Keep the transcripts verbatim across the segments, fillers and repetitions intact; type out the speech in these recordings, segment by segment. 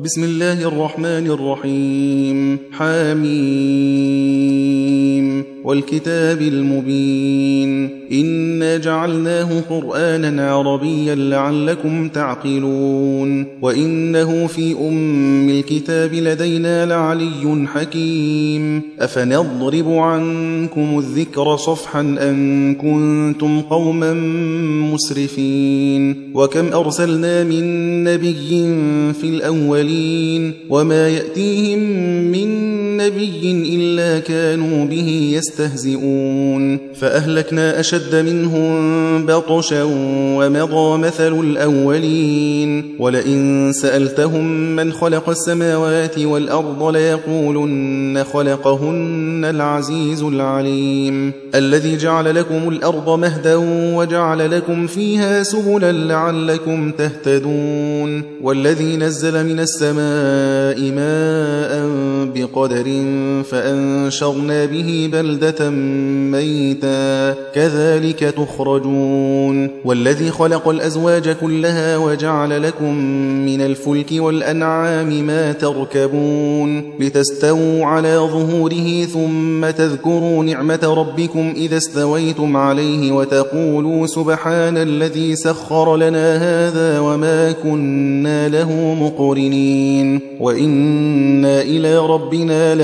بسم الله الرحمن الرحيم. حميم والكتاب المبين إنا جعلناه قرآنا عربيا لعلكم تعقلون وإنه في أم الكتاب لدينا لعلي حكيم أفنضرب عنكم الذكر صفحا أن كنتم قوما مسرفين وكم أرسلنا من نبي في الأولين وما يأتيهم من نبي إلا كانوا به يستهزئون فأهلكنا أشد منهم بطشا ومضى مثل الأولين ولئن سألتهم من خلق السماوات والأرض ليقولن خلقهن العزيز العليم الذي جعل لكم الأرض مهدا وجعل لكم فيها سبلا لعلكم تهتدون والذي نزل من السماء ماء بقدر فأنشرنا به بلدة ميتا كذلك تخرجون والذي خلق الأزواج كلها وجعل لكم من الفلك والأنعام ما تركبون لتستووا على ظهوره ثم تذكروا نعمة ربكم إذا استويتم عليه وتقولوا سبحان الذي سخر لنا هذا وما كنا له مقرنين وإنا إلى ربنا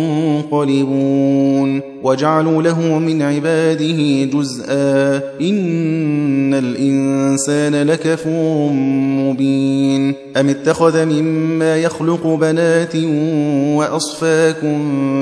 لمنقلبون وجعلوا له من عباده جزءا إن الإنسان لكفور مبين أم اتخذ مما يخلق بنات وأصفاكم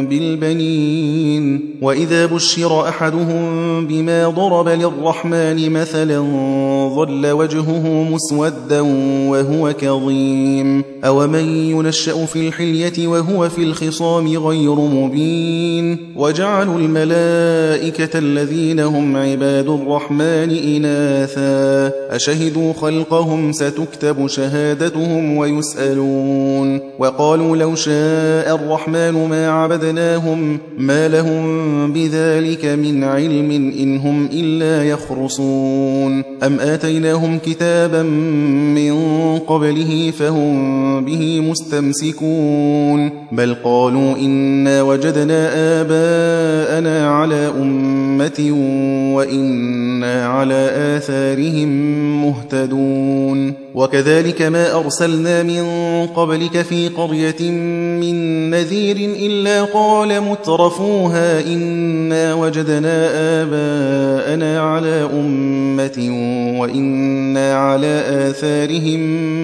بالبنين وإذا بشر أحدهم بما ضرب للرحمن مثلا ظل وجهه مسودا وهو كظيم أومن ينشأ في الحلية وهو في الخصام غير مبين وجعل الملائكة الذين هم عباد الرحمن إناثا أشهدوا خلقهم ستكتب شهادتهم ويسألون وقالوا لو شاء الرحمن ما عبدناهم ما لهم بذلك من علم إن هم إلا يخرصون أم آتيناهم كتابا من قبله فهم به مستمسكون بل قالوا إنا وجدنا آباءنا على أمة وإنا على آثارهم مهتدون وكذلك ما أرسلنا من قبلك في قرية من نذير إلا قال مترفوها إنا وجدنا آباءنا على أمة وإنا على آثارهم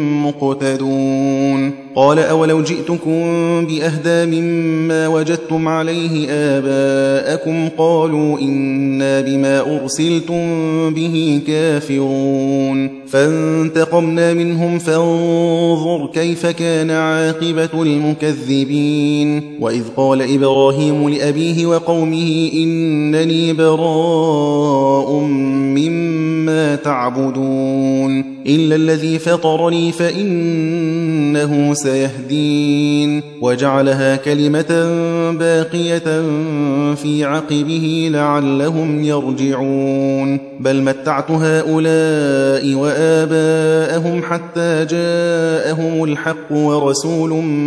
مقتدون قال أولو جئتكم بأهدى مما وجدتم عليه آباءكم قالوا إنا بما أرسلتم به كافرون فانتقمنا منهم فانظر كيف كان عاقبة المكذبين وإذ قال إبراهيم لأبيه وقومه إنني براء مما تعبدون إلا الذي فطرني فإنه سيهدين وجعلها كلمة باقية في عقبه لعلهم يرجعون بل متعت هؤلاء وآباءهم حتى جاءهم الحق ورسول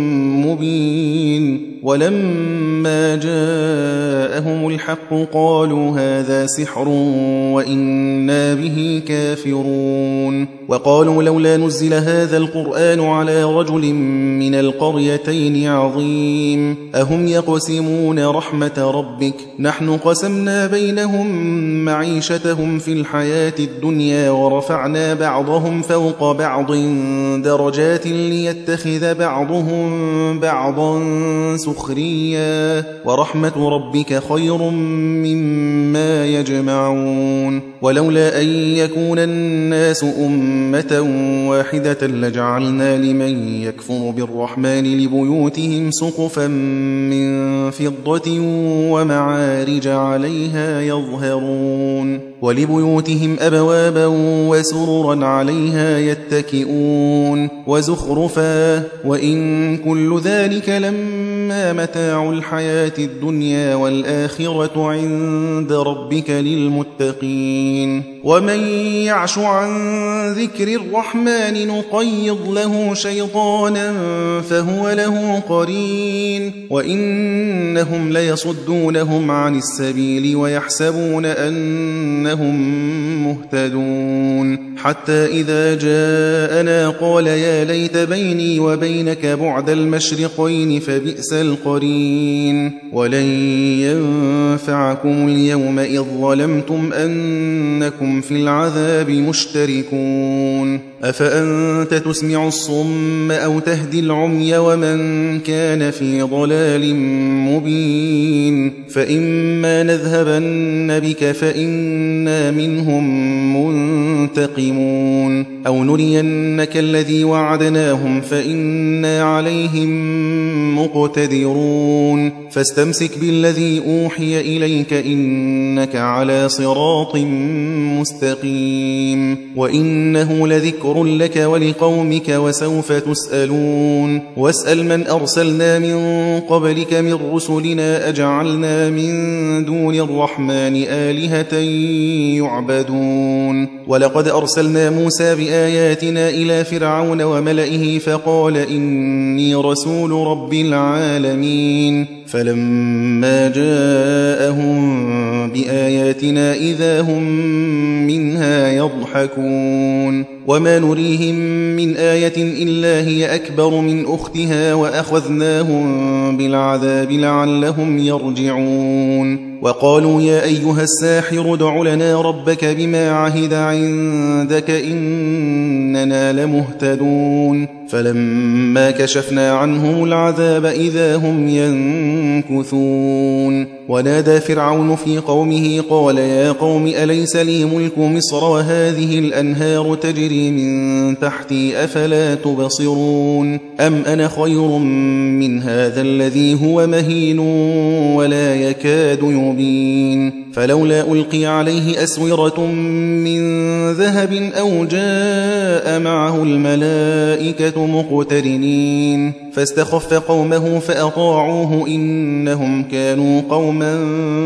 مبين ولما جاءهم الحق قالوا هذا سحر وإنا به كافرون وقالوا لولا نزل هذا القرآن على رجل من القريتين عظيم أهم يقسمون رحمة ربك نحن قسمنا بينهم معيشتهم في الحياة الدنيا ورفعنا بعضهم فوق بعض درجات ليتخذ بعضهم بعضا سخريا ورحمة ربك خير مما يجمعون ولولا أن يكون الناس أمة واحدة لجعلنا لمن يكفر بالرحمن لبيوتهم سقفا من فضة ومعارج عليها يظهرون ولبيوتهم أبوابا وسررا عليها يتكئون وزخرفا وإن كل ذلك لما متاع الحياة الدنيا والآخرة عند ربك للمتقين ومن يعش عن ذكر الرحمن نقيض له شيطانا فهو له قرين وإنهم ليصدونهم عن السبيل ويحسبون أنهم مهتدون حتى إذا جاءنا قال يا ليت بيني وبينك بعد المشرقين فبئس القرين ولن ينفعكم اليوم إذ ظلمتم أنكم في العذاب مشتركون أفأنت تسمع الصم أو تهدي العمي ومن كان في ضلال مبين فإما نذهبن بك فإنا منهم منتقمون أو نرينك الذي وعدناهم فإنا عليهم مقتدرون فاستمسك بالذي أوحي إليك إنك على صراط مستقيم وإنه لذكر لك ولقومك وسوف تسألون واسأل من أرسلنا من قبلك من رسلنا أجعلنا من دون الرحمن آلهة يعبدون ولقد أرسلنا موسى بآياتنا إلى فرعون وملئه فقال إني رسول رب العالمين فلما جاءهم بآياتنا إذا هم منها يضحكون وما نريهم من آية إلا هي أكبر من أختها وأخذناهم بالعذاب لعلهم يرجعون وقالوا يا أيها الساحر ادع لنا ربك بما عهد عندك إننا لمهتدون فلما كشفنا عنهم العذاب إذا هم ينكثون ونادى فرعون في قومه قال يا قوم أليس لي ملك مصر وهذه الأنهار تجري من تحتي أفلا تبصرون أم أنا خير من هذا الذي هو مهين ولا يكاد يبين فلولا ألقي عليه أسورة من ذهب أو جاء معه الملائكة مقترنين فاستخف قومه فأطاعوه إنهم كانوا قوما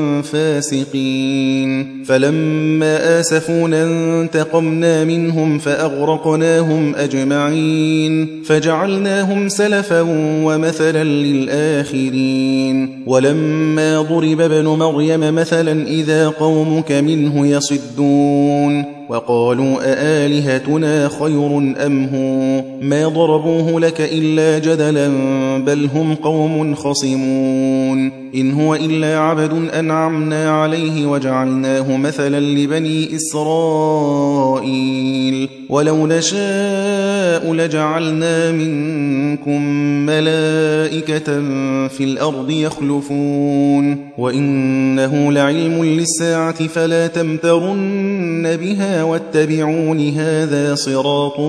فاسقين فلما آسفونا انتقمنا منهم فأغرقناهم أجمعين فجعلناهم سلفا ومثلا للآخرين ولما ضرب ابن مريم مثلا إذا قومك منه يصدون وقالوا أآلهتنا خير أم هو ما ضربوه لك إلا جدلا بل هم قوم خصمون إن هو إلا عبد أنعمنا عليه وجعلناه مثلا لبني إسرائيل ولو نشاء لجعلنا منكم ملائكة في الأرض يخلفون وإنه لعلم للساعة فلا تمترن بها واتبعون هذا صراط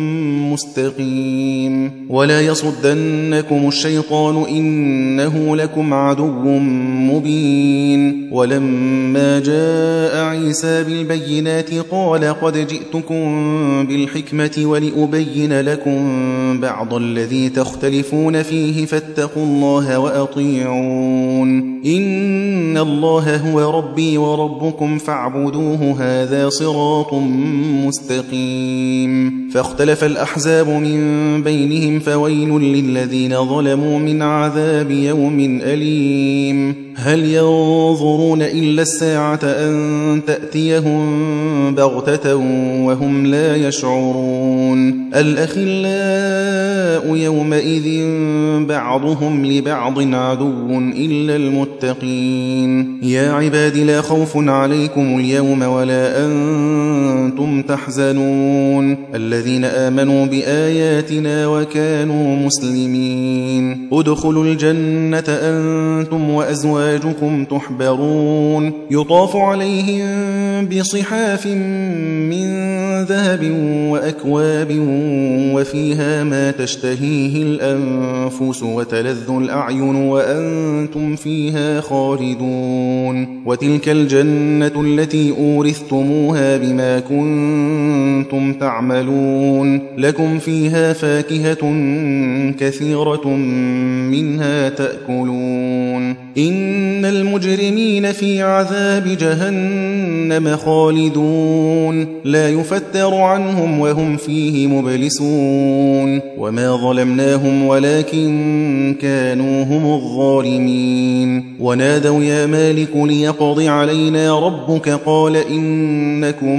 مستقيم ولا يصدنكم الشيطان إنه لكم عدو مبين ولما جاء عيسى بالبينات قال قد جئتكم بالحكمة ولأبين لكم بعض الذي تختلفون فيه فاتقوا الله وأطيعون إن الله هو ربي وربكم فاعبدوه هذا صراط مستقيم فاختلف الأحزاب من بينهم فويل للذين ظلموا من عذاب يوم أليم هل ينظرون إلا الساعة أن تأتيهم بغتة وهم لا يشعرون الأخلاء يومئذ بعضهم لبعض عدو إلا المتقين يا عباد لا خوف عليكم اليوم ولا أنتم وأنتم تحزنون الذين آمنوا بآياتنا وكانوا مسلمين ادخلوا الجنة أنتم وأزواجكم تحبرون يطاف عليهم بصحاف من ذهب وأكواب وفيها ما تشتهيه الأنفس وتلذ الأعين وأنتم فيها خالدون وتلك الجنة التي أورثتموها بما كنتم تعملون لكم فيها فاكهة كثيرة منها تأكلون إن المجرمين في عذاب جهنم خالدون لا يفتر عنهم وهم فيه مبلسون وما ظلمناهم ولكن كانوا هم الظالمين ونادوا يا مالك ليقض علينا ربك قال إنكم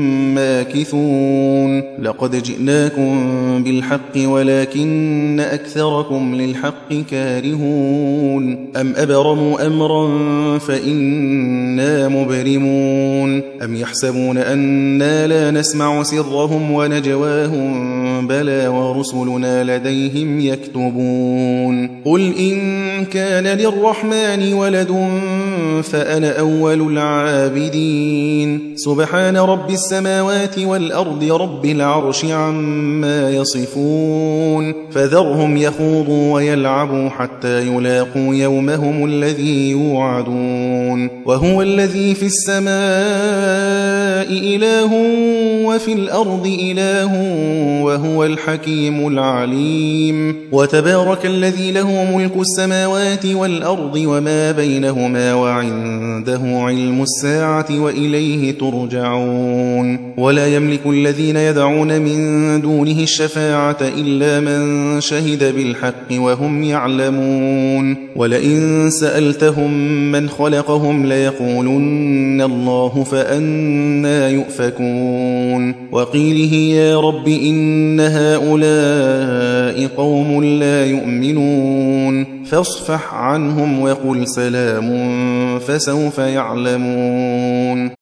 ماكثون لقد جئناكم بالحق ولكن أكثركم للحق كارهون أم أبرموا أمرا فإنا مبرمون أم يحسبون أنا لا نسمع سرهم ونجواهم بلى ورسلنا لديهم يكتبون قل إن كان للرحمن ولد فأنا أول العابدين سبحان رب السماوات والأرض رب العرش عما يصفون فذرهم يخوضوا ويلعبوا حتى يلاقوا يومهم الذي يوعدون وهو الذي في السماء إله وفي الأرض إله وهو الحكيم العليم وتبارك الذي له ملك السماوات والأرض وما بينهما وعنده علم الساعة وإليه ترجعون ولا يملك الذين يدعون من دونه الشفاعة إلا من شهد بالحق وهم يعلمون ولئن سألتهم من خلقهم ليقولن الله فأنى يؤفكون وقيله يا رب إن هؤلاء قوم لا يؤمنون فاصفح عنهم وقل سلام فسوف يعلمون